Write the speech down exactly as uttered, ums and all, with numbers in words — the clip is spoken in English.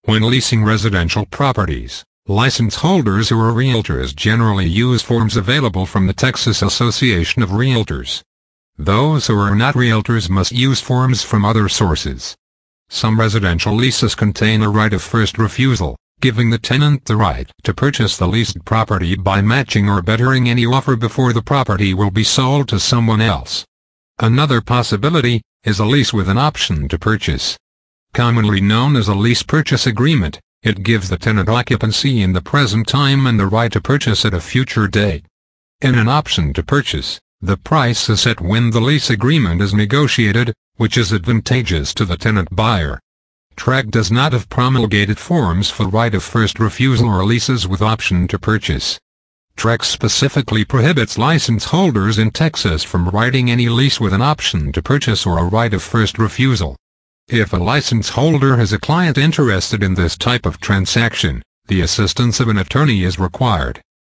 When leasing residential properties, license holders who are realtors generally use forms available from the Texas Association of Realtors. Those who are not realtors must use forms from other sources. Some residential leases contain a right of first refusal, giving the tenant the right to purchase the leased property by matching or bettering any offer before the property will be sold to someone else. Another possibility is a lease with an option to purchase. Commonly known as a lease purchase agreement, it gives the tenant occupancy in the present time and the right to purchase at a future date. In an option to purchase, the price is set when the lease agreement is negotiated, which is advantageous to the tenant buyer. T R E C does not have promulgated forms for right of first refusal or leases with option to purchase. T R E C specifically prohibits license holders in Texas from writing any lease with an option to purchase or a right of first refusal. If a license holder has a client interested in this type of transaction, the assistance of an attorney is required.